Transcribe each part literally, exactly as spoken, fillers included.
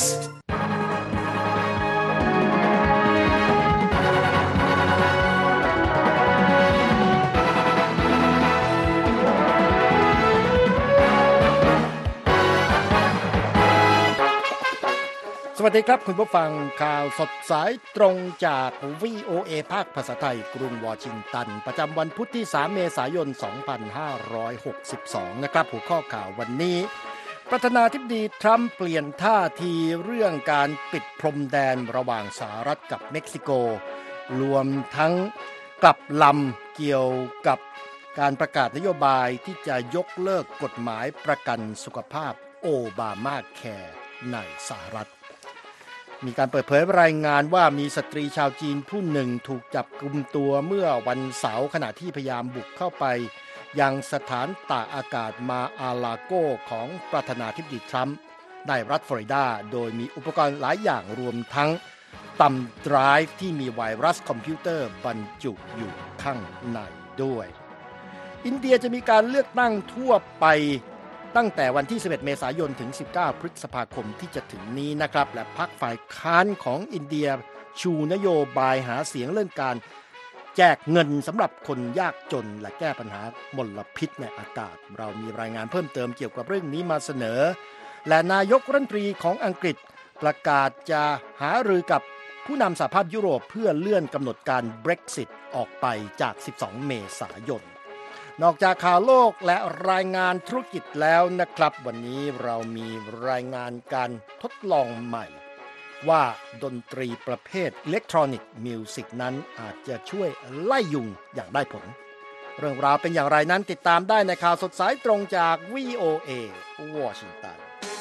สวัสดีครับคุณผู้ฟังข่าวสดสายตรงจาก วี โอ เอ ภาคภาษาไทยกรุงวอชิงตันประจำวันพุธที่สามเมษายนสองพันห้าร้อยหกสิบสองนะครับหัวข้อข่าววันนี้ประธานาธิบดีทรัมป์เปลี่ยนท่าทีเรื่องการปิดพรมแดนระหว่างสหรัฐกับเม็กซิโกรวมทั้งกลับลำเกี่ยวกับการประกาศนโยบายที่จะยกเลิกกฎหมายประกันสุขภาพโอบามาแคร์ในสหรัฐมีการเปิดเผยรายงานว่ามีสตรีชาวจีนผู้หนึ่งถูกจับกุมตัวเมื่อวันเสาร์ขณะที่พยายามบุกเข้าไปยังสถานตากอากาศมาอาลาโกของประธานาธิบดีทรัมป์ในรัฐฟลอริดาโดยมีอุปกรณ์หลายอย่างรวมทั้งตัมไดรฟ์ที่มีไวรัสคอมพิวเตอร์บรรจุอยู่ข้างในด้วยอินเดียจะมีการเลือกตั้งทั่วไปตั้งแต่วันที่สิบเอ็ดเมษายนถึงสิบเก้าพฤษภาคมที่จะถึงนี้นะครับและพรรคฝ่ายค้านของอินเดียชูนโยบายหาเสียงเรื่องการแจกเงินสำหรับคนยากจนและแก้ปัญหามลพิษในอากาศเรามีรายงานเพิ่มเติมเกี่ยวกับเรื่องนี้มาเสนอและนายกรัฐมนตรีของอังกฤษประกาศจะหารือกับผู้นำสหภาพยุโรปเพื่อเลื่อนกำหนดการ Brexit ออกไปจากสิบสองเมษายนนอกจากข่าวโลกและรายงานธุรกิจแล้วนะครับวันนี้เรามีรายงานการทดลองใหม่ว่าดนตรีประเภทอิเล็กทรอนิกส์มิวสิกนั้นอาจจะช่วยไล่ยุงอย่างได้ผลเรื่องราวเป็นอย่างไรนั้นติดตามได้ในข่าวสดสายตรงจาก วี โอ เอ วอชิงตัน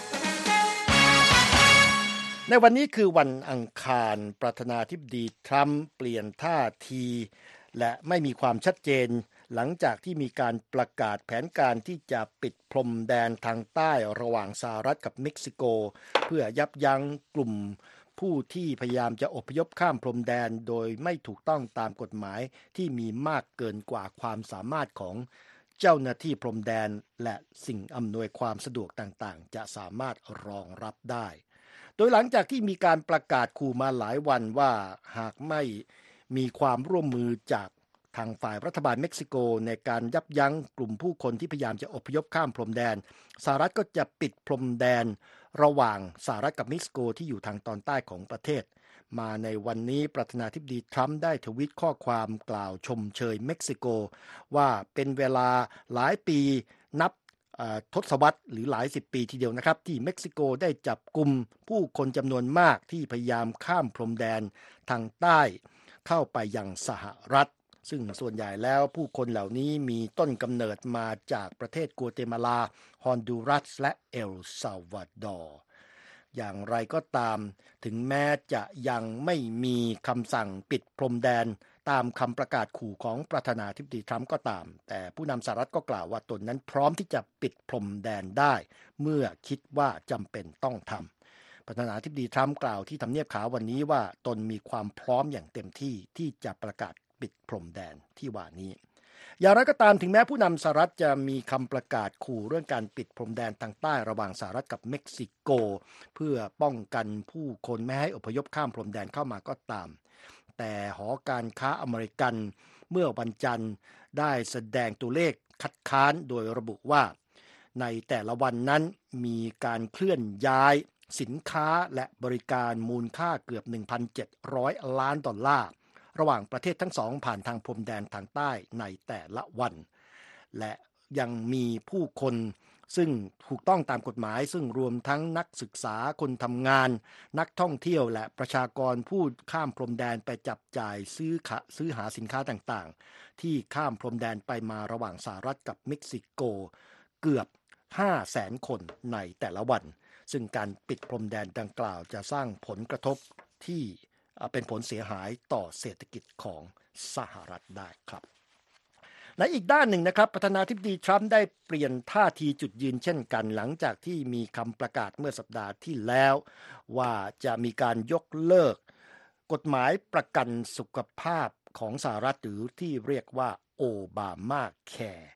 ในวันนี้คือวันอังคารประธานาธิบดีทรัมป์เปลี่ยนท่าทีและไม่มีความชัดเจนหลังจากที่มีการประกาศแผนการที่จะปิดพรมแดนทางใต้ระหว่างสหรัฐกับเม็กซิโกเพื่อยับยั้งกลุ่มผู้ที่พยายามจะอพยพข้ามพรมแดนโดยไม่ถูกต้องตามกฎหมายที่มีมากเกินกว่าความสามารถของเจ้าหน้าที่พรมแดนและสิ่งอำนวยความสะดวกต่างๆจะสามารถรองรับได้โดยหลังจากที่มีการประกาศขู่มาหลายวันว่าหากไม่มีความร่วมมือจากทางฝ่ายรัฐบาลเม็กซิโกในการยับยั้งกลุ่มผู้คนที่พยายามจะอพยพข้ามพรมแดนสหรัฐก็จะปิดพรมแดนระหว่างสหรัฐกับเม็กซิโกที่อยู่ทางตอนใต้ของประเทศมาในวันนี้ประธานาธิบดีทรัมป์ได้ทวีตข้อความกล่าวชมเชยเม็กซิโกว่าเป็นเวลาหลายปีนับทศวรรษหรือหลายสิบปีทีเดียวนะครับที่เม็กซิโกได้จับกุมผู้คนจำนวนมากที่พยายามข้ามพรมแดนทางใต้เข้าไปยังสหรัฐซึ่งส่วนใหญ่แล้วผู้คนเหล่านี้มีต้นกำเนิดมาจากประเทศกัวเตมาลาฮอนดูรัสและเอลซัลวาดอร์อย่างไรก็ตามถึงแม้จะยังไม่มีคำสั่งปิดพรมแดนตามคำประกาศขู่ของประธานาธิบดีทรัมป์ก็ตามแต่ผู้นำสหรัฐก็กล่าวว่าตนนั้นพร้อมที่จะปิดพรมแดนได้เมื่อคิดว่าจำเป็นต้องทำประธานาธิบดีทรัมป์กล่าวที่ทำเนียบขาววันนี้ว่าตนมีความพร้อมอย่างเต็มที่ที่จะประกาศปิดพรมแดนที่ว่านี้อย่างไรก็ตามถึงแม้ผู้นำสหรัฐจะมีคำประกาศขู่เรื่องการปิดพรมแดนทางใต้ระหว่างสหรัฐกับเม็กซิโกเพื่อป้องกันผู้คนไม่ให้อพยพข้ามพรมแดนเข้ามาก็ตามแต่หอการค้าอเมริกันเมื่อวันจันทร์ได้แสดงตัวเลขคัดค้านโดยระบุว่าในแต่ละวันนั้นมีการเคลื่อนย้ายสินค้าและบริการมูลค่าเกือบ หนึ่งพันเจ็ดร้อย ล้านดอลลาร์ระหว่างประเทศทั้งสองผ่านทางพรมแดนทางใต้ในแต่ละวันและยังมีผู้คนซึ่งถูกต้องตามกฎหมายซึ่งรวมทั้งนักศึกษาคนทำงานนักท่องเที่ยวและประชากรผู้ข้ามพรมแดนไปจับจ่ายซื้อซื้อหาสินค้าต่างๆที่ข้ามพรมแดนไปมาระหว่างสหรัฐกับเม็กซิโกเกือบ ห้าแสน คนในแต่ละวันซึ่งการปิดพรมแดนดังกล่าวจะสร้างผลกระทบที่เป็นผลเสียหายต่อเศรษฐกิจของสหรัฐได้ครับในอีกด้านหนึ่งนะครับประธานาธิบดีทรัมป์ได้เปลี่ยนท่าทีจุดยืนเช่นกันหลังจากที่มีคำประกาศเมื่อสัปดาห์ที่แล้วว่าจะมีการยกเลิกกฎหมายประกันสุขภาพของสหรัฐหรือที่เรียกว่าโอบามาแคร์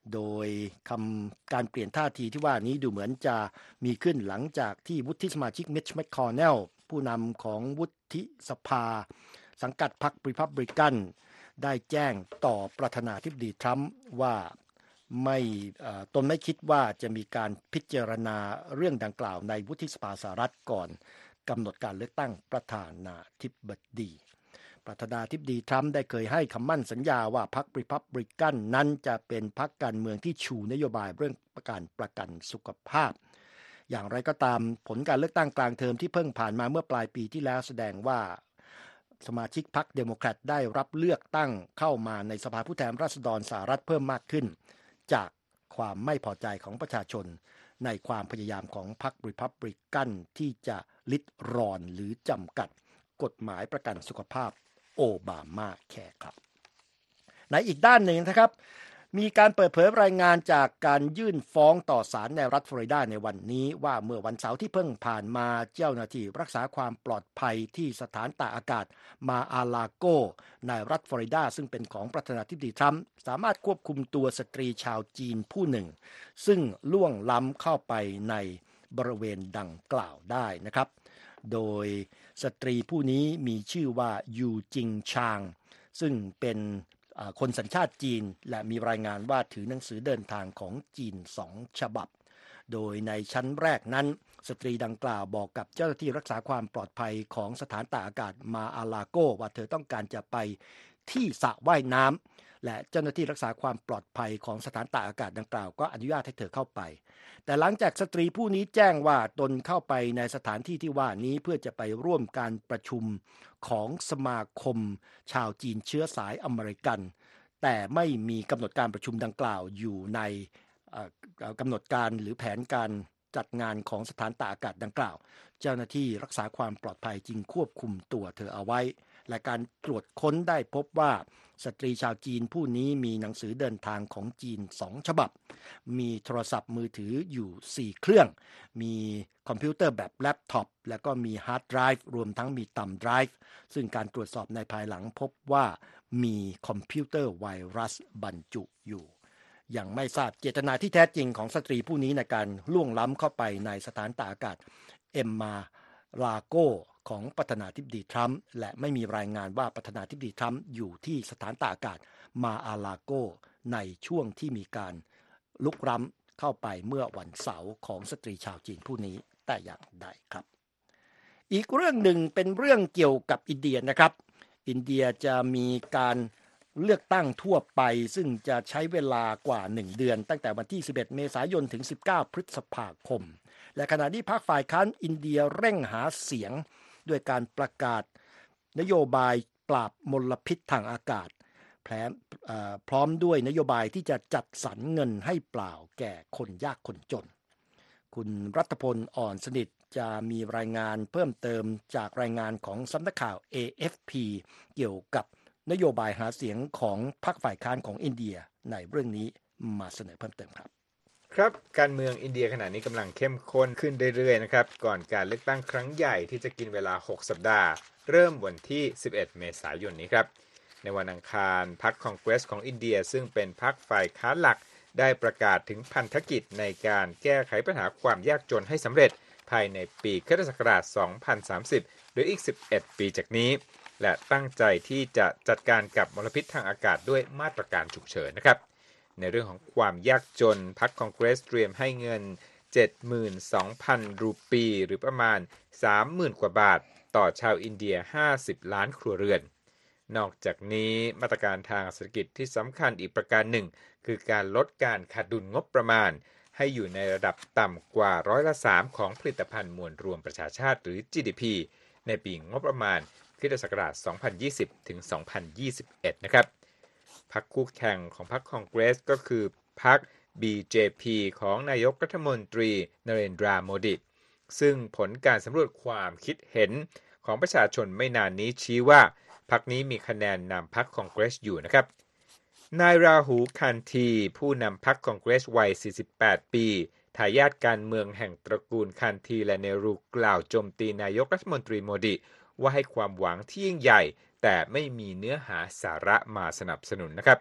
โดยคำการเปลี่ยนท่าทีที่ว่านี้ดูเหมือนจะมีขึ้นหลังจากที่วุฒิสมาชิกมิช แมคคอนเนลผู้นำของวุฒิสภาสังกัดพรรครีพับลิกันได้แจ้งต่อประธานาธิบดีทรัมป์ว่าไม่ตนไม่คิดว่าจะมีการพิจารณาเรื่องดังกล่าวในวุฒิสภาสหรัฐก่อนกำหนดการเลือกตั้งประธานาธิบดีประธานาธิบดีทรัมป์ได้เคยให้คำมั่นสัญญาว่าพรรครีพับลิกันนั้นจะเป็นพรรคการเมืองที่ชูนโยบายเรื่องการประกันสุขภาพอย่างไรก็ตามผลการเลือกตั้งกลางเทอมที่เพิ่งผ่านมาเมื่อปลายปีที่แล้วแสดงว่าสมาชิกพรรคเดโมแครตได้รับเลือกตั้งเข้ามาในสภาผู้แทนราษฎรสหรัฐเพิ่มมากขึ้นจากความไม่พอใจของประชาชนในความพยายามของพรรครีพับลิกันที่จะลิดรอนหรือจำกัดกฎหมายประกันสุขภาพโอบามาแคร์ครับในอีกด้านหนึ่งนะครับมีการเปิดเผยรายงานจากการยื่นฟ้องต่อศาลในรัฐฟลอริดาในวันนี้ว่าเมื่อวันเสาร์ที่เพิ่งผ่านมาเจ้าหน้าที่รักษาความปลอดภัยที่สถานตากอากาศมาอาลาโกในรัฐฟลอริดาซึ่งเป็นของประธานาธิบดีทรัมป์สามารถควบคุมตัวสตรีชาวจีนผู้หนึ่งซึ่งล่วงล้ำเข้าไปในบริเวณดังกล่าวได้นะครับโดยสตรีผู้นี้มีชื่อว่ายูจิงชางซึ่งเป็นคนสัญชาติจีนและมีรายงานว่าถือหนังสือเดินทางของจีนสองฉบับโดยในชั้นแรกนั้นสตรีดังกล่าวบอกกับเจ้าหน้าที่รักษาความปลอดภัยของสถานตากอากาศมาอาลาโกว่าเธอต้องการจะไปที่สระว่ายน้ำและเจ้าหน้าที่รักษาความปลอดภัยของสถานตากอากาศดังกล่าวก็อนุญาตให้เธอเข้าไปแต่หลังจากสตรีผู้นี้แจ้งว่าตนเข้าไปในสถานที่ที่ว่านี้เพื่อจะไปร่วมการประชุมของสมาคมชาวจีนเชื้อสายอเมริกันแต่ไม่มีกำหนดการประชุมดังกล่าวอยู่ในกำหนดการหรือแผนการจัดงานของสถานตากอากาศดังกล่าวเจ้าหน้าที่รักษาความปลอดภัยจึงควบคุมตัวเธอเอาไว้และการตรวจค้นได้พบว่าสตรีชาวจีนผู้นี้มีหนังสือเดินทางของจีนสองฉบับมีโทรศัพท์มือถืออยู่สี่เครื่องมีคอมพิวเตอร์แบบแล็ปท็อปแล้วก็มีฮาร์ดไดรฟ์รวมทั้งมีตัมไดรฟ์ซึ่งการตรวจสอบในภายหลังพบว่ามีคอมพิวเตอร์ไวรัสบรรจุอยู่ยังไม่ทราบเจตนาที่แท้จริงของสตรีผู้นี้ในการล่วงล้ำเข้าไปในสถานตากอากาศเอ็มมาลาโกของประธานาธิบดีทรัมป์และไม่มีรายงานว่าประธานาธิบดีทรัมป์อยู่ที่สถานตากอากาศมาอาลาโกในช่วงที่มีการลุกล้ำเข้าไปเมื่อวันเสาร์ของสตรีชาวจีนผู้นี้แต่อย่างใดครับอีกเรื่องหนึ่งเป็นเรื่องเกี่ยวกับอินเดียนะครับอินเดียจะมีการเลือกตั้งทั่วไปซึ่งจะใช้เวลากว่าหนึ่งเดือนตั้งแต่วันที่สิบเอ็ดเมษายนถึงสิบเก้าพฤษภาคมและขณะนี้พรรคฝ่ายค้านอินเดียเร่งหาเสียงด้วยการประกาศนโยบายปราบมลพิษทางอากาศพร้อมด้วยนโยบายที่จะจัดสรรเงินให้เปล่าแก่คนยากคนจนคุณรัฐพลอ่อนสนิทจะมีรายงานเพิ่มเติมจากรายงานของสำนักข่าว เอ เอฟ พี เกี่ยวกับนโยบายหาเสียงของพรรคฝ่ายค้านของอินเดียในเรื่องนี้มาเสนอเพิ่มเติมครับครับการเมืองอินเดียขณะนี้กำลังเข้มข้นขึ้นเรื่อยๆนะครับก่อนการเลือกตั้งครั้งใหญ่ที่จะกินเวลาหกสัปดาห์เริ่มวันที่สิบเอ็ดเมษายนนี้ครับในวันอังคารพรรคคองเกรสของอินเดียซึ่งเป็นพรรคฝ่ายค้านหลักได้ประกาศถึงพันธกิจในการแก้ไขปัญหาความยากจนให้สำเร็จภายในปีค.ศ. สองพันสามสิบหรืออีกสิบเอ็ดปีจากนี้และตั้งใจที่จะจัดการกับมลพิษทางอากาศด้วยมาตรการฉุกเฉินนะครับในเรื่องของความยากจนพรรคคองเกรสเตรียมให้เงิน เจ็ดหมื่นสองพัน รูปีหรือประมาณ สามหมื่น กว่าบาทต่อชาวอินเดียห้าสิบล้านครัวเรือนนอกจากนี้มาตรการทางเศรษฐกิจที่สำคัญอีกประการหนึ่งคือการลดการขาดดุลงบประมาณให้อยู่ในระดับต่ำกว่าร้อยละสามของผลิตภัณฑ์มวลรวมประชาชาติหรือ จี ดี พี ในปีงบประมาณค.ศ. สองพันยี่สิบถึงสองพันยี่สิบเอ็ดนะครับพรรคคู่แข่งของพรรคคองเกรสก็คือพรรค บี เจ พี ของนายกรัฐมนตรีนเรนทรา โมดี ซึ่งผลการสำรวจความคิดเห็นของประชาชนไม่นานนี้ชี้ว่าพรรคนี้มีคะแนนนำพรรคคองเกรสอยู่นะครับนายราหูคันธีผู้นำพรรคคองเกรสวัยสี่สิบแปดปีทายาทการเมืองแห่งตระกูลคันธีและเนรูกล่าวโจมตีนายกรัฐมนตรีโมดีว่าให้ความหวังที่ยิ่งใหญ่แต่ไม่มีเนื้อหาสาระมาสนับสนุนนะครับ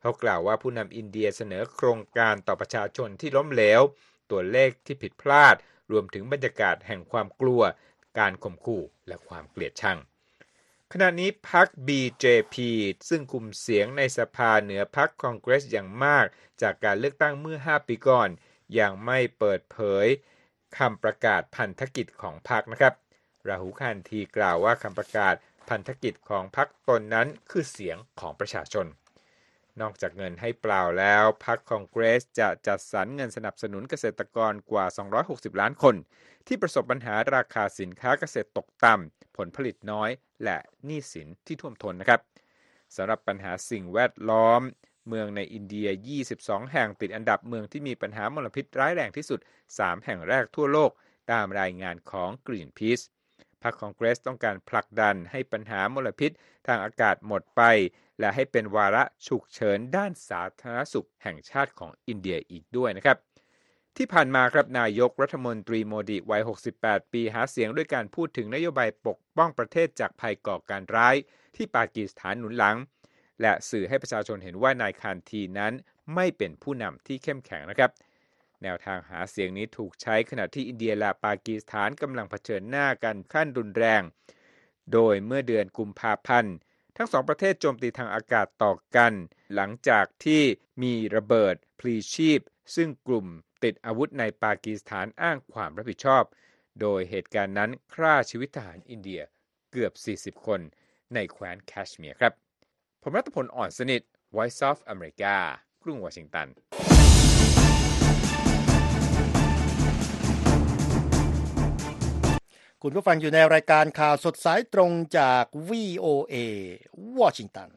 เขากล่าวว่าผู้นำอินเดียเสนอโครงการต่อประชาชนที่ล้มเหลวตัวเลขที่ผิดพลาดรวมถึงบรรยากาศแห่งความกลัวการข่มขู่และความเกลียดชังขณะนี้พรรค บี เจ พี ซึ่งกุมเสียงในสภาเหนือพรรคคองเกรสอย่างมากจากการเลือกตั้งเมื่อห้าปีก่อนยังไม่เปิดเผยคำประกาศพันธกิจของพรรคนะครับราหูคานทีกล่าวว่าคำประกาศพันธกิจของพรรคตนนั้นคือเสียงของประชาชนนอกจากเงินให้เปล่าแล้วพรรคคองเกรสจะจัดสรรเงินสนับสนุนเกษตรกรกว่าสองร้อยหกสิบล้านคนที่ประสบปัญหาราคาสินค้าเกษตรตกต่ำผลผลิตน้อยและหนี้สินที่ท่วมท้นนะครับสำหรับปัญหาสิ่งแวดล้อมเมืองในอินเดียยี่สิบสองแห่งติดอันดับเมืองที่มีปัญหามลพิษร้ายแรงที่สุดสามแห่งแรกทั่วโลกตามรายงานของ Greenpeace พรรคคองเกรสต้องการผลักดันให้ปัญหามลพิษทางอากาศหมดไปและให้เป็นวาระฉุกเฉินด้านสาธารณสุขแห่งชาติของอินเดียอีกด้วยนะครับที่ผ่านมาครับนายกรัฐมนตรีโมดีวัยหกสิบแปดปีหาเสียงด้วยการพูดถึงนโยบายปกป้องประเทศจากภัยก่อการร้ายที่ปากีสถานหนุนหลังและสื่อให้ประชาชนเห็นว่านายคานทีนั้นไม่เป็นผู้นำที่เข้มแข็งนะครับแนวทางหาเสียงนี้ถูกใช้ขณะที่อินเดียและปากีสถานกำลังเผชิญหน้ากันขั้นรุนแรงโดยเมื่อเดือนกุมภาพันธ์ทั้งสองประเทศโจมตีทางอากาศต่อกันหลังจากที่มีระเบิดพลีชีพซึ่งกลุ่มติดอาวุธในปากีสถานอ้างความรับผิดชอบโดยเหตุการณ์นั้นฆ่าชีวิตทหารอินเดียเกือบสี่สิบคนในแคว้นแคชเมียร์ครับผมรัตพล อ่อนสนิท Voice of America กรุงวอชิงตันคุณผู้ฟังอยู่ในรายการข่าวสดสายตรงจาก วี โอ เอ วอชิงตัน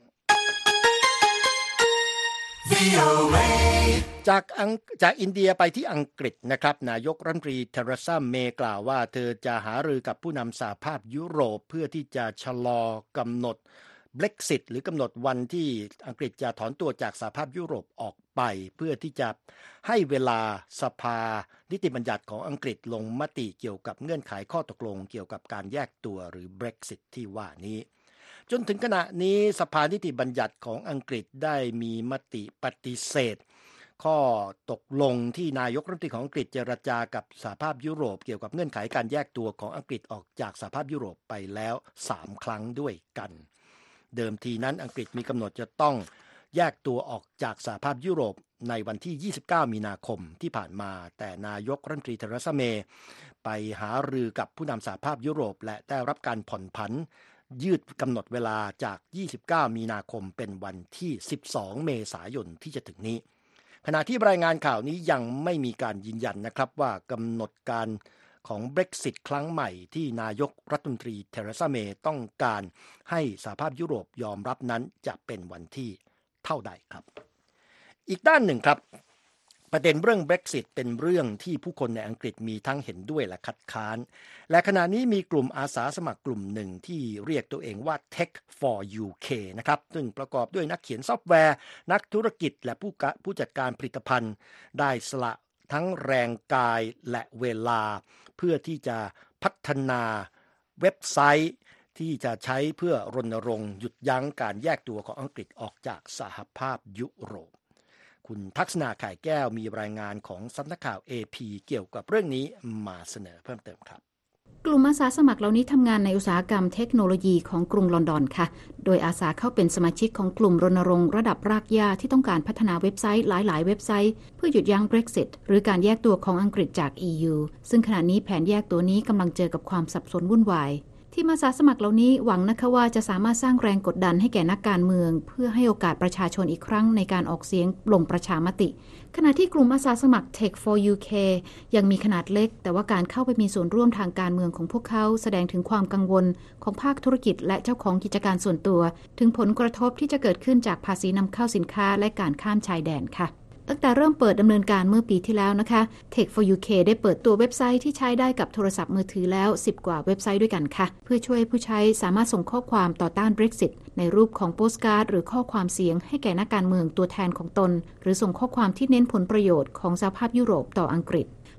จากจากอินเดียไปที่อังกฤษนะครับนายกรัฐมนตรีเทเรซาเมย์กล่าวว่าเธอจะหารือกับผู้นำสหภาพยุโรปเพื่อที่จะชะลอกำหนด Brexit หรือกำหนดวันที่อังกฤษจะถอนตัวจากสหภาพยุโรปออกไปเพื่อที่จะให้เวลาสภานิติบัญญัติของอังกฤษลงมติเกี่ยวกับเงื่อนไขข้อตกลงเกี่ยวกับการแยกตัวหรือ Brexit ที่ว่านี้จนถึงขณะนี้สภานิติบัญญัติของอังกฤษได้มีมติปฏิเสธข้อตกลงที่นายกรัฐมนตรีของอังกฤษเจรจากับสหภาพยุโรปเกี่ยวกับเงื่อนไขการแยกตัวของอังกฤษออกจากสหภาพยุโรปไปแล้วสามครั้งด้วยกันเดิมทีนั้นอังกฤษมีกำหนดจะต้องแยกตัวออกจากสหภาพยุโรปในวันที่ยี่สิบเก้ามีนาคมที่ผ่านมาแต่นายกรัฐมนตรีเทเรซาเมย์ไปหารือกับผู้นำสหภาพยุโรปและได้รับการผ่อนผันยืดกำหนดเวลาจากยี่สิบเก้ามีนาคมเป็นวันที่สิบสองเมษายนที่จะถึงนี้ขณะที่รายงานข่าวนี้ยังไม่มีการยืนยันนะครับว่ากำหนดการของ Brexit ครั้งใหม่ที่นายกรัฐมนตรีเทเรซาเมย์ต้องการให้สหภาพยุโรปยอมรับนั้นจะเป็นวันที่เท่าใดครับอีกด้านหนึ่งครับประเด็นเรื่อง Brexit เป็นเรื่องที่ผู้คนในอังกฤษมีทั้งเห็นด้วยและคัดค้านและขณะนี้มีกลุ่มอาสาสมัครกลุ่มหนึ่งที่เรียกตัวเองว่า Tech for ยู เค นะครับซึ่งประกอบด้วยนักเขียนซอฟต์แวร์นักธุรกิจและผู้ผู้จัดการผลิตภัณฑ์ได้สละทั้งแรงกายและเวลาเพื่อที่จะพัฒนาเว็บไซต์ที่จะใช้เพื่อรณรงค์หยุดยั้งการแยกตัวของอังกฤษออกจากสหภาพยุโรปคุณทักษณา ข่ายแก้วมีรายงานของสำนักข่าว เอ พี เกี่ยวกับเรื่องนี้มาเสนอเพิ่มเติมครับกลุ่มอาสาสมัครเหล่านี้ทำงานในอุตสาหกรรมเทคโนโลยีของกรุงลอนดอนค่ะโดยอาสาเข้าเป็นสมาชิกของกลุ่มรณรงค์ระดับรากหญ้าที่ต้องการพัฒนาเว็บไซต์หลายๆเว็บไซต์เพื่อหยุดยั้ง Brexit หรือการแยกตัวของอังกฤษจาก อี ยู ซึ่งขณะนี้แผนแยกตัวนี้กำลังเจอกับความสับสนวุ่นวายที่อาสาสมัครเหล่านี้หวังนะคะว่าจะสามารถสร้างแรงกดดันให้แก่นักการเมืองเพื่อให้โอกาสประชาชนอีกครั้งในการออกเสียงลงประชามติขณะที่กลุ่มอาสาสมัคร Tech for ยู เค ยังมีขนาดเล็กแต่ว่าการเข้าไปมีส่วนร่วมทางการเมืองของพวกเขาแสดงถึงความกังวลของภาคธุรกิจและเจ้าของกิจการส่วนตัวถึงผลกระทบที่จะเกิดขึ้นจากภาษีนำเข้าสินค้าและการข้ามชายแดนค่ะตั้งแต่เริ่มเปิดดำเนินการเมื่อปีที่แล้วนะคะ Tech for ยู เค ได้เปิดตัวเว็บไซต์ที่ใช้ได้กับโทรศัพท์มือถือแล้วสิบกว่าเว็บไซต์ด้วยกันค่ะเพื่อช่วยผู้ใช้สามารถส่งข้อความต่อต้าน Brexit ในรูปของโปสการ์ดหรือข้อความเสียงให้แก่นักการเมืองตัวแทนของตนหรือส่งข้อความที่เน้นผลประโยชน์ของสหภาพยุโรปต่ออังกฤษ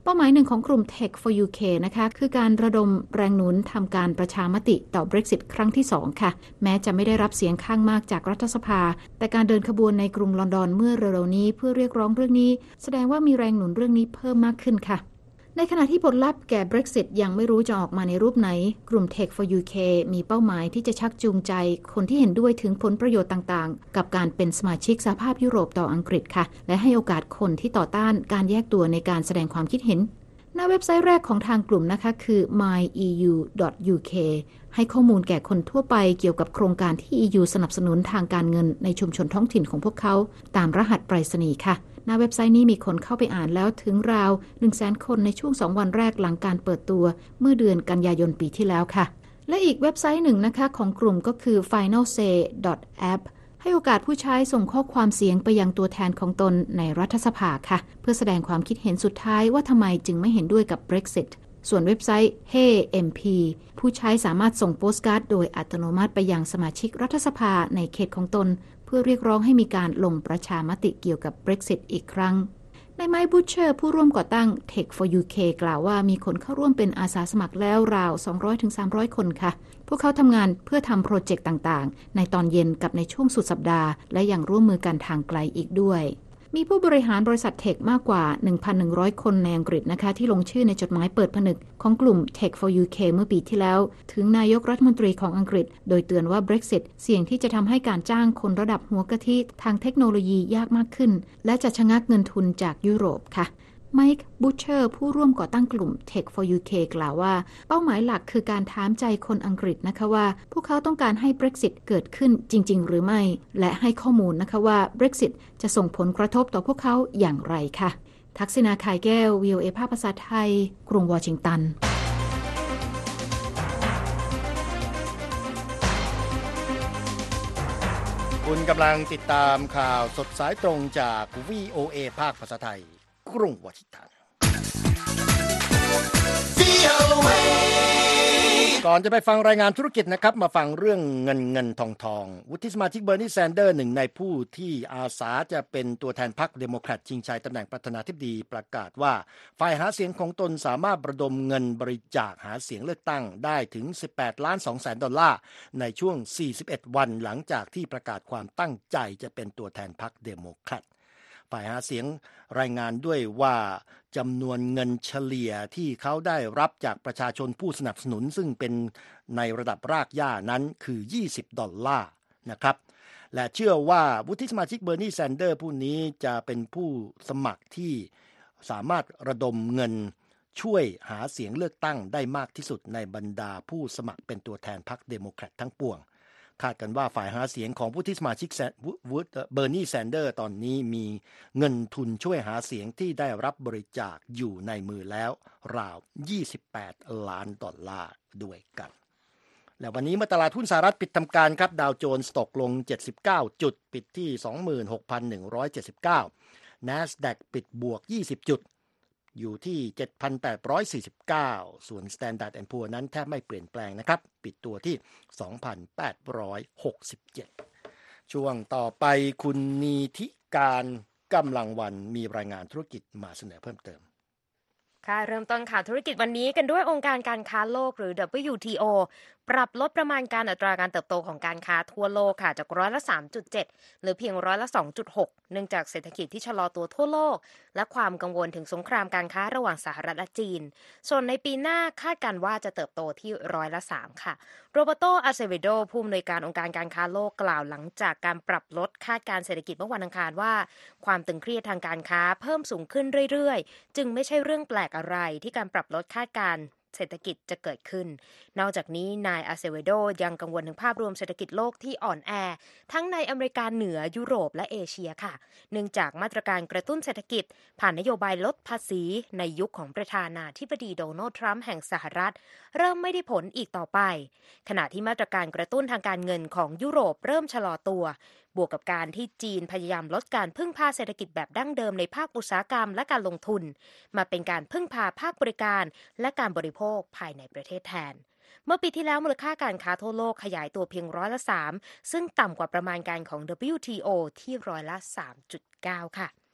เป้าหมายหนึ่งของกลุ่ม Tech for ยู เค นะคะคือการระดมแรงหนุนทำการประชามติต่อ Brexit ครั้งที่สองค่ะแม้จะไม่ได้รับเสียงข้างมากจากรัฐสภาแต่การเดินขบวนในกรุงลอนดอนเมื่อเร็วๆนี้เพื่อเรียกร้องเรื่องนี้แสดงว่ามีแรงหนุนเรื่องนี้เพิ่มมากขึ้นค่ะในขณะที่ผลลัพธ์แก่ Brexit ยังไม่รู้จะออกมาในรูปไหนกลุ่ม Tech for ยู เค มีเป้าหมายที่จะชักจูงใจคนที่เห็นด้วยถึงผลประโยชน์ต่างๆกับการเป็นสมาชิกสหภาพยุโรปต่ออังกฤษค่ะและให้โอกาสคนที่ต่อต้านการแยกตัวในการแสดงความคิดเห็นหน้าเว็บไซต์แรกของทางกลุ่มนะคะคือ มาย อี ยู ดอท ยู เค ให้ข้อมูลแก่คนทั่วไปเกี่ยวกับโครงการที่ อี ยู สนับสนุนทางการเงินในชุมชนท้องถิ่นของพวกเขาตามรหัสไปรษณีย์ค่ะหน้าเว็บไซต์นี้มีคนเข้าไปอ่านแล้วถึงราว หนึ่งแสน คนในช่วงสองวันแรกหลังการเปิดตัวเมื่อเดือนกันยายนปีที่แล้วค่ะและอีกเว็บไซต์หนึ่งนะคะของกลุ่มก็คือ ไฟนอลเซ ดอท แอป ให้โอกาสผู้ใช้ส่งข้อความเสียงไปยังตัวแทนของตนในรัฐสภาค่ะเพื่อแสดงความคิดเห็นสุดท้ายว่าทำไมจึงไม่เห็นด้วยกับ Brexit ส่วนเว็บไซต์ เฮ้ เอ็ม พี ผู้ใช้สามารถส่งโปสการ์ดโดยอัตโนมัติไปยังสมาชิกรัฐสภาในเขตของตนเพื่อเรียกร้องให้มีการลงประชามติเกี่ยวกับ Brexit อีกครั้งนายไมค์บูชเชอร์ผู้ร่วมก่อตั้ง Tech for ยู เค กล่าวว่ามีคนเข้าร่วมเป็นอาสาสมัครแล้วราว สองร้อยถึงสามร้อย คนค่ะพวกเขาทำงานเพื่อทำโปรเจกต์ต่างๆในตอนเย็นกับในช่วงสุดสัปดาห์และยังร่วมมือกันทางไกลอีกด้วยมีผู้บริหารบริษัทเทคมากกว่า หนึ่งพันหนึ่งร้อย คนในอังกฤษนะคะที่ลงชื่อในจดหมายเปิดผนึกของกลุ่ม Tech for ยู เค เมื่อปีที่แล้วถึงนายกรัฐมนตรีของอังกฤษโดยเตือนว่า Brexit เสี่ยงที่จะทำให้การจ้างคนระดับหัวกะทิทางเทคโนโลยียากมากขึ้นและจะชะงักเงินทุนจากยุโรปค่ะไมค์บูชเชอร์ผู้ร่วมก่อตั้งกลุ่ม Tech for ยู เค กล่าวว่าเป้าหมายหลักคือการถามใจคนอังกฤษนะคะว่าพวกเขาต้องการให้ Brexit เกิดขึ้นจริงๆหรือไม่และให้ข้อมูลนะคะว่า Brexit จะส่งผลกระทบต่อพวกเขาอย่างไรค่ะทักษิณา ข่ายแก้ว วี โอ เอ ภาคภาษาไทยกรุงวอชิงตันคุณกำลังติดตามข่าวสดสายตรงจาก วี โอ เอ ภาคภาษาไทยกรุงวอชิงตันก่อนจะไปฟังรายงานธุรกิจนะครับมาฟังเรื่องเงินเงินทองทองวุฒิสมาชิกเบอร์นีแซนเดอร์หนึ่งในผู้ที่อาสาจะเป็นตัวแทนพรรคเดโมแครตชิงชัยตำแหน่งประธานาธิบดีประกาศว่าฝ่ายหาเสียงของตนสามารถระดมเงินบริจาคหาเสียงเลือกตั้งได้ถึง สิบแปดล้านสองแสน ดอลลาร์ในช่วง สี่สิบเอ็ด วันหลังจากที่ประกาศความตั้งใจจะเป็นตัวแทนพรรคเดโมแครตฝ่ายหาเสียงรายงานด้วยว่าจำนวนเงินเฉลี่ยที่เขาได้รับจากประชาชนผู้สนับสนุนซึ่งเป็นในระดับรากหญ้านั้นคือยี่สิบดอลลาร์นะครับและเชื่อว่าวุฒิสมาชิกเบอร์นีแซนเดอร์ผู้นี้จะเป็นผู้สมัครที่สามารถระดมเงินช่วยหาเสียงเลือกตั้งได้มากที่สุดในบรรดาผู้สมัครเป็นตัวแทนพรรคเดโมแครตทั้งปวงคาดกันว่าฝ่ายหาเสียงของผู้ที่สมาชิกเบอร์นีแซนเดอร์ตอนนี้มีเงินทุนช่วยหาเสียงที่ได้รับบริจาคอยู่ในมือแล้วราวยี่สิบแปดล้านดอลลาร์ด้วยกันและวันนี้เมื่อตลาดหุ้นสหรัฐปิดทำการครับดาวโจนส์ตกลงเจ็ดสิบเก้าจุดปิดที่ สองหมื่นหกพันหนึ่งร้อยเจ็ดสิบเก้า NASDAQ ปิดบวกยี่สิบจุดอยู่ที่ เจ็ดพันแปดร้อยสี่สิบเก้า ส่วน Standard แอนด์ Poor's นั้นแทบไม่เปลี่ยนแปลงนะครับปิดตัวที่ สองพันแปดร้อยหกสิบเจ็ด ช่วงต่อไปคุณนีธิการกำลังวันมีรายงานธุรกิจมาเสนอเพิ่มเติมค่ะเริ่มต้นข่าวธุรกิจวันนี้กันด้วยองค์การการค้าโลกหรือ ดับเบิลยู ที โอ ปรับลดประมาณการอัตราการเติบโตของการค้าทั่วโลกค่ะจากร้อยละ สามจุดเจ็ด หรือเพียงร้อยละ สองจุดหก เนื่องจากเศรษฐกิจที่ชะลอตัวทั่วโลกและความกังวลถึงสงครามการค้าระหว่างสหรัฐและจีนส่วนในปีหน้าคาดการณ์ว่าจะเติบโตที่ร้อยละ สาม ค่ะโรเบโต อาเซเวโดผู้อำนวยการองค์การการค้าโลกกล่าวหลังจากการปรับลดคาดการณ์เศรษฐกิจเมื่อวันอังคารว่าความตึงเครียดทางการค้าเพิ่มสูงขึ้นเรื่อยๆจึงไม่ใช่เรื่องแปลกอะไรที่การปรับลดคาดการณ์เศรษฐกิจจะเกิดขึ้นนอกจากนี้นายอาเซเวโดยังกังวลถึงภาพรวมเศรษฐกิจโลกที่อ่อนแอทั้งในอเมริกาเหนือยุโรปและเอเชียค่ะเนื่องจากมาตรการกระตุ้นเศรษฐกิจผ่านนโยบายลดภาษีในยุคของประธานาธิบดีโดนัลด์ทรัมป์แห่งสหรัฐเริ่มไม่ได้ผลอีกต่อไปขณะที่มาตรการกระตุ้นทางการเงินของยุโรปเริ่มชะลอตัวบวกกับการที่จีนพยายามลดการพึ่งพาเศรษฐกิจแบบดั้งเดิมในภาคอุตสาหกรรมและการลงทุนมาเป็นการพึ่งพาภาคบริการและการบริโภคภายในประเทศแทนเมื่อปีที่แล้วมูลค่าการค้าทั่วโลกขยายตัวเพียงร้อยละสามซึ่งต่ำกว่าประมาณการของ ดับเบิลยู ที โอ ที่ร้อยละ สามจุดเก้า ค่ะ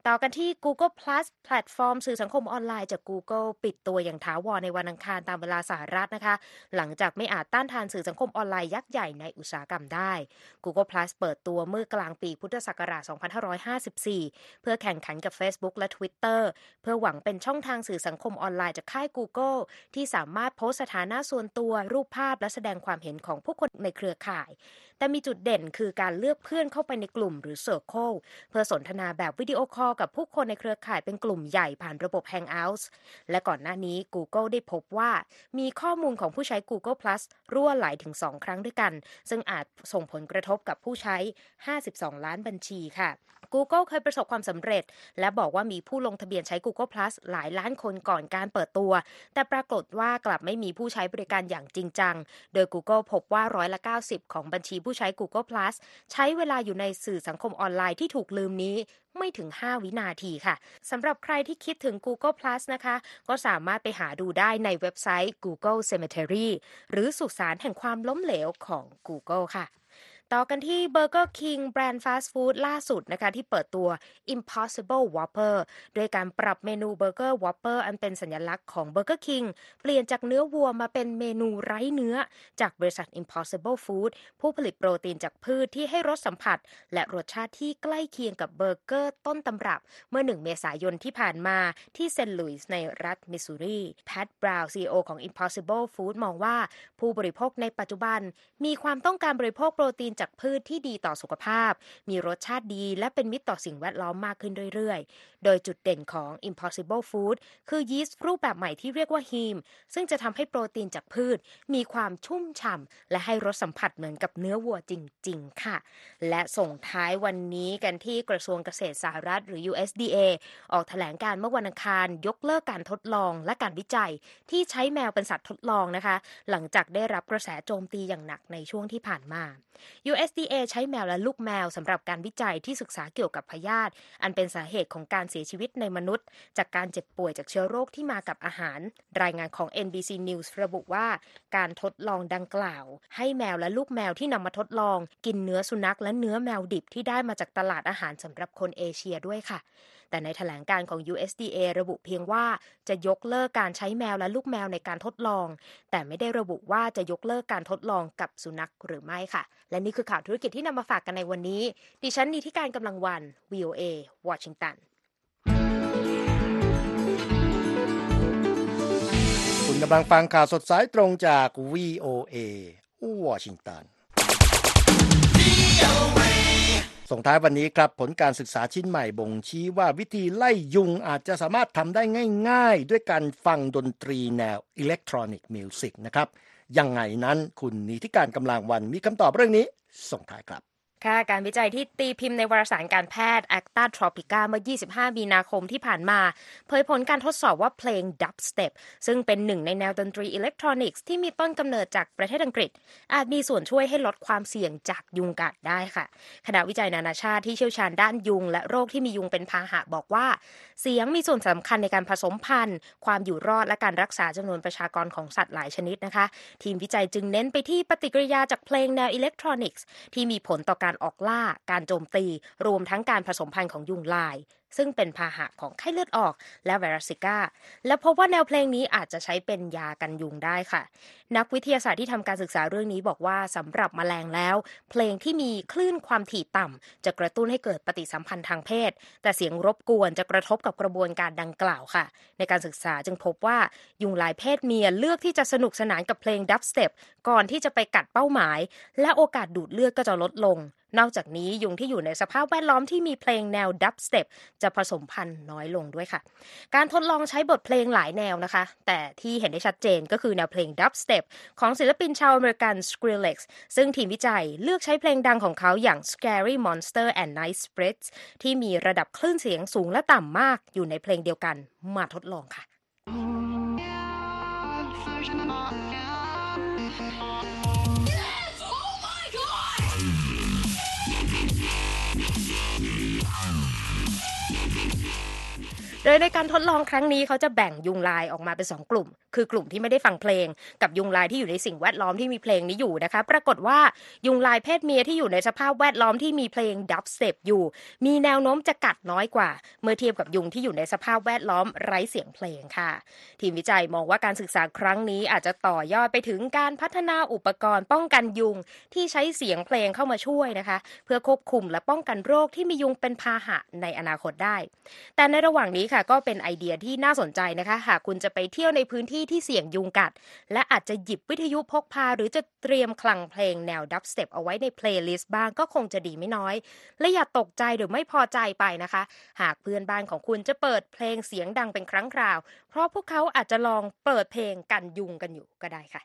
ต่อกันที่ Google Plus แพลตฟอร์มสื่อสังคมออนไลน์จาก Google ปิดตัวอย่างถาวรในวันอังคารตามเวลาสหรัฐนะคะหลังจากไม่อาจต้านทานสื่อสังคมออนไลน์ยักษ์ใหญ่ในอุตสาหกรรมได้ Google Plus เปิดตัวเมื่อกลางปีพุทธศักราช สองพันห้าร้อยห้าสิบสี่ เพื่อแข่งขันกับ Facebook และ Twitter เพื่อหวังเป็นช่องทางสื่อสังคมออนไลน์จากค่าย Google ที่สามารถโพสต์สถานะส่วนตัวรูปภาพและแสดงความเห็นของผู้คนในเครือข่ายแต่มีจุดเด่นคือการเลือกเพื่อนเข้าไปในกลุ่มหรือ Circle เพื่อสนทนาแบบวิดีโอคอลกับผู้คนในเครือข่ายเป็นกลุ่มใหญ่ผ่านระบบ Hangouts และก่อนหน้านี้ Google ได้พบว่ามีข้อมูลของผู้ใช้ Google Plus รั่วไหลถึงสองครั้งด้วยกันซึ่งอาจส่งผลกระทบกับผู้ใช้ห้าสิบสองล้านบัญชีค่ะ Google เคยประสบความสำเร็จและบอกว่ามีผู้ลงทะเบียนใช้ Google Plus หลายล้านคนก่อนการเปิดตัวแต่ปรากฏว่ากลับไม่มีผู้ใช้บริการอย่างจริงจังโดย Google พบว่าร้อยละเก้าสิบของบัญชีผู้ใช้ Google Plus ใช้เวลาอยู่ในสื่อสังคมออนไลน์ที่ถูกลืมนี้ไม่ถึงห้าวินาทีค่ะสำหรับใครที่คิดถึง Google Plus นะคะก็สามารถไปหาดูได้ในเว็บไซต์ Google Cemetery หรือสุสานแห่งความล้มเหลวของ Google ค่ะต่อกันที่ Burger King แบรนด์ฟาสต์ฟู้ดล่าสุดนะคะที่เปิดตัว Impossible Whopper โดยการปรับเมนูเบอร์เกอร์ Whopper อันเป็นสัญลักษณ์ของ Burger King เปลี่ยนจากเนื้อวัวมาเป็นเมนูไร้เนื้อจากบริษัท Impossible Food ผู้ผลิตโปรตีนจากพืชที่ให้รสสัมผัสและรสชาติที่ใกล้เคียงกับเบอร์เกอร์ต้นตำรับเมื่อหนึ่งเมษายนที่ผ่านมาที่เซนต์หลุยส์ในรัฐมิสซูรีแพทบราวน์ ซี อี โอ ของ Impossible Food มองว่าผู้บริโภคในปัจจุบันมีความต้องการบริโภคโปรตีนจากพืชที่ดีต่อสุขภาพมีรสชาติดีและเป็นมิตรต่อสิ่งแวดล้อมมากขึ้นเรื่อยๆโดยจุดเด่นของ Impossible Food คือยีสต์รูปแบบใหม่ที่เรียกว่า Heme ซึ่งจะทำให้โปรตีนจากพืชมีความชุ่มฉ่ำและให้รสสัมผัสเหมือนกับเนื้อวัวจริงๆค่ะและส่งท้ายวันนี้กันที่กระทรวงเกษตรสหรัฐหรือ ยู เอส ดี เอ ออกแถลงการเมื่อวันอังคารยกเลิกการทดลองและการวิจัยที่ใช้แมวเป็นสัตว์ทดลองนะคะหลังจากได้รับกระแสโจมตีอย่างหนักในช่วงที่ผ่านมา ยู เอส ดี เอ ใช้แมวและลูกแมวสำหรับการวิจัยที่ศึกษาเกี่ยวกับพยาธิอันเป็นสาเหตุของการเสียชีวิตในมนุษย์จากการเจ็บป่วยจากเชื้อโรคที่มากับอาหารรายงานของ เอ็น บี ซี News ระบุว่าการทดลองดังกล่าวให้แมวและลูกแมวที่นำมาทดลองกินเนื้อสุนัขและเนื้อแมวดิบที่ได้มาจากตลาดอาหารสำหรับคนเอเชียด้วยค่ะแต่ในแถลงการของ ยู เอส ดี เอ ระบุเพียงว่าจะยกเลิกการใช้แมวและลูกแมวในการทดลองแต่ไม่ได้ระบุว่าจะยกเลิกการทดลองกับสุนัขหรือไม่ค่ะและนี่คือข่าวธุรกิจที่นำมาฝากกันในวันนี้ดิฉันนิติการกำลังวัน วี โอ เอ วอชิงตันคุณกำลังฟังข่าวสดสายตรงจาก วี โอ เอ วอชิงตันส่งท้ายวันนี้ครับผลการศึกษาชิ้นใหม่บ่งชี้ว่าวิธีไล่ยุงอาจจะสามารถทำได้ง่ายๆด้วยการฟังดนตรีแนวอิเล็กทรอนิกส์มิวสิกนะครับยังไงนั้นคุณนิติการกำลังวันมีคำตอบเรื่องนี้ส่งท้ายครับค่ะการวิจัยที่ตีพิมพ์ในวารสารการแพทย์ Acta Tropica เมื่อยี่สิบห้ามีนาคมที่ผ่านมาเผยผลการทดสอบว่าเพลง Dubstep ซึ่งเป็นหนึ่งในแนวดนตรีอิเล็กทรอนิกส์ที่มีต้นกำเนิดจากประเทศอังกฤษอาจมีส่วนช่วยให้ลดความเสี่ยงจากยุงกัดได้ค่ะคณะวิจัยนานาชาติที่เชี่ยวชาญด้านยุงและโรคที่มียุงเป็นพาหะบอกว่าเสียงมีส่วนสำคัญในการผสมพันธุ์ความอยู่รอดและการรักษาจำนวนประชากรของสัตว์หลายชนิดนะคะทีมวิจัยจึงเน้นไปที่ปฏิกิริยาจากเพลงแนวอิเล็กทรอนิกส์ที่มีผลต่อการออกล่าการโจมตีรวมทั้งการผสมพันธุ์ของยุงลายซึ่งเป็นพาหะของไข้เลือดออกและไวรัสซิก้าและพบว่าแนวเพลงนี้อาจจะใช้เป็นยากันยุงได้ค่ะนักวิทยาศาสตร์ที่ทำการศึกษาเรื่องนี้บอกว่าสำหรับแมลงแล้วเพลงที่มีคลื่นความถี่ต่ำจะกระตุ้นให้เกิดปฏิสัมพันธ์ทางเพศแต่เสียงรบกวนจะกระทบกับกระบวนการดังกล่าวค่ะในการศึกษาจึงพบว่ายุงลายเพศเมียเลือกที่จะสนุกสนานกับเพลงดับสเต็ปก่อนที่จะไปกัดเป้าหมายและโอกาสดูดเลือดก็จะลดลงนอกจากนี้ยุงที่อยู่ในสภาพแวดล้อมที่มีเพลงแนวดับสเต็ปจะผสมพันธุ์น้อยลงด้วยค่ะการทดลองใช้บทเพลงหลายแนวนะคะแต่ที่เห็นได้ชัดเจนก็คือแนวเพลงดับสเต็ปของศิลปินชาวอเมริกัน Skrillex ซึ่งทีมวิจัยเลือกใช้เพลงดังของเขาอย่าง Scary Monster and Night Spirits ที่มีระดับคลื่นเสียงสูงและต่ำมากอยู่ในเพลงเดียวกันมาทดลองค่ะโดยในการทดลองครั้งนี้เขาจะแบ่งยุงลายออกมาเป็นสองกลุ่มคือกลุ่มที่ไม่ได้ฟังเพลงกับยุงลายที่อยู่ในสิ่งแวดล้อมที่มีเพลงนี้อยู่นะคะปรากฏว่ายุงลายเพศเมียที่อยู่ในสภาพแวดล้อมที่มีเพลงดับสเต็ปอยู่มีแนวโน้มจะกัดน้อยกว่าเมื่อเทียบกับยุงที่อยู่ในสภาพแวดล้อมไร้เสียงเพลงค่ะทีมวิจัยมองว่าการศึกษาครั้งนี้อาจจะต่อยอดไปถึงการพัฒนาอุปกรณ์ป้องกันยุงที่ใช้เสียงเพลงเข้ามาช่วยนะคะเพื่อควบคุมและป้องกันโรคที่มียุงเป็นพาหะในอนาคตได้แต่ในระหว่างนี้ค่ะก็เป็นไอเดียที่น่าสนใจนะคะหากคุณจะไปเที่ยวในพื้นที่ที่เสี่ยงยุงกัดและอาจจะหยิบวิทยุพกพาหรือจะเตรียมคลังเพลงแนวดับสเต็ปเอาไว้ในเพลย์ลิสต์บ้างก็คงจะดีไม่น้อยและอย่าตกใจหรือไม่พอใจไปนะคะหากเพื่อนบ้านของคุณจะเปิดเพลงเสียงดังเป็นครั้งคราวเพราะพวกเขาอาจจะลองเปิดเพลงกันยุงกันอยู่ก็ได้ค่ะ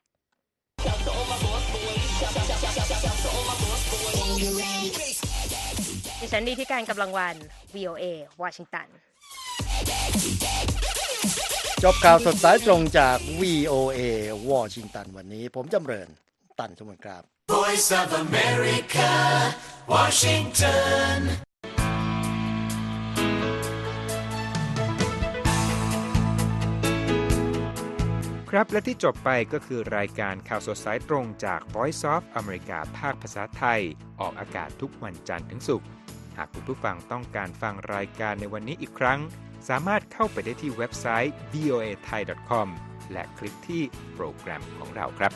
ดิฉันดีที่การกำลังวัน วี โอ เอ วอชิงตันจบข่าวสดสายตรงจาก วี โอ เอ วอชิงตันวันนี้ผมจำเริญตันสมุนครับ Voice of America Washington ครับและที่จบไปก็คือรายการข่าวสดสายตรงจาก Voice of America ภาคภาษาไทยออกอากาศทุกวันจันทร์ถึงศุกร์หากคุณผู้ฟังต้องการฟังรายการในวันนี้อีกครั้งสามารถเข้าไปได้ที่เว็บไซต์ วี โอ เอ ไทย ดอท คอม และคลิกที่โปรแกรมของเราครับ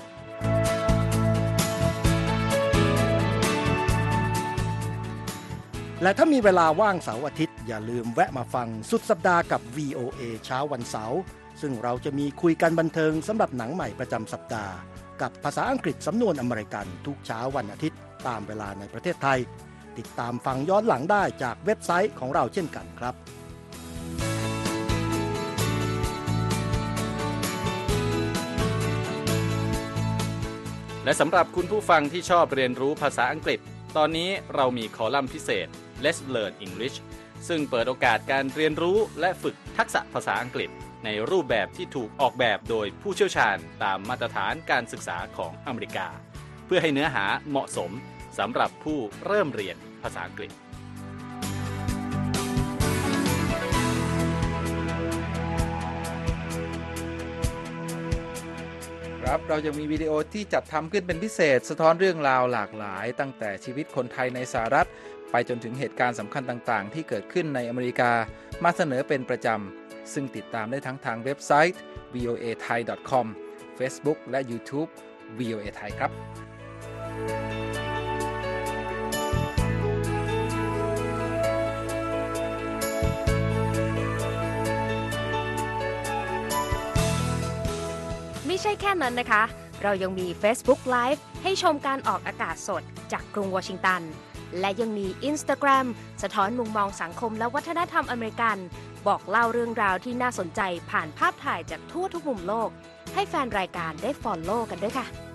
และถ้ามีเวลาว่างเสาร์อาทิตย์อย่าลืมแวะมาฟังสุดสัปดาห์กับ วี โอ เอ เช้าวันเสาร์ซึ่งเราจะมีคุยกันบันเทิงสำหรับหนังใหม่ประจำสัปดาห์กับภาษาอังกฤษสำนวนอเมริกันทุกเช้าวันอาทิตย์ตามเวลาในประเทศไทยติดตามฟังย้อนหลังได้จากเว็บไซต์ของเราเช่นกันครับและสำหรับคุณผู้ฟังที่ชอบเรียนรู้ภาษาอังกฤษตอนนี้เรามีคอลัมน์พิเศษ Let's Learn English ซึ่งเปิดโอกาสการเรียนรู้และฝึกทักษะภาษาอังกฤษในรูปแบบที่ถูกออกแบบโดยผู้เชี่ยวชาญตามมาตรฐานการศึกษาของอเมริกาเพื่อให้เนื้อหาเหมาะสมสำหรับผู้เริ่มเรียนภาษาอังกฤษครับเราจะมีวิดีโอที่จัดทำขึ้นเป็นพิเศษสะท้อนเรื่องราวหลากหลายตั้งแต่ชีวิตคนไทยในสหรัฐไปจนถึงเหตุการณ์สำคัญต่างๆที่เกิดขึ้นในอเมริกามาเสนอเป็นประจำซึ่งติดตามได้ทั้งทางเว็บไซต์ วี โอ เอ ไทย ดอท คอม Facebook และ YouTube วี โอ เอ ไทยครับไม่ใช่แค่นั้นนะคะเรายังมี Facebook Live ให้ชมการออกอากาศสดจากกรุงวอชิงตันและยังมี Instagram สะท้อนมุมมองสังคมและวัฒนธรรมอเมริกันบอกเล่าเรื่องราวที่น่าสนใจผ่านภาพถ่ายจากทั่วทุกมุมโลกให้แฟนรายการได้ follow กันด้วยค่ะ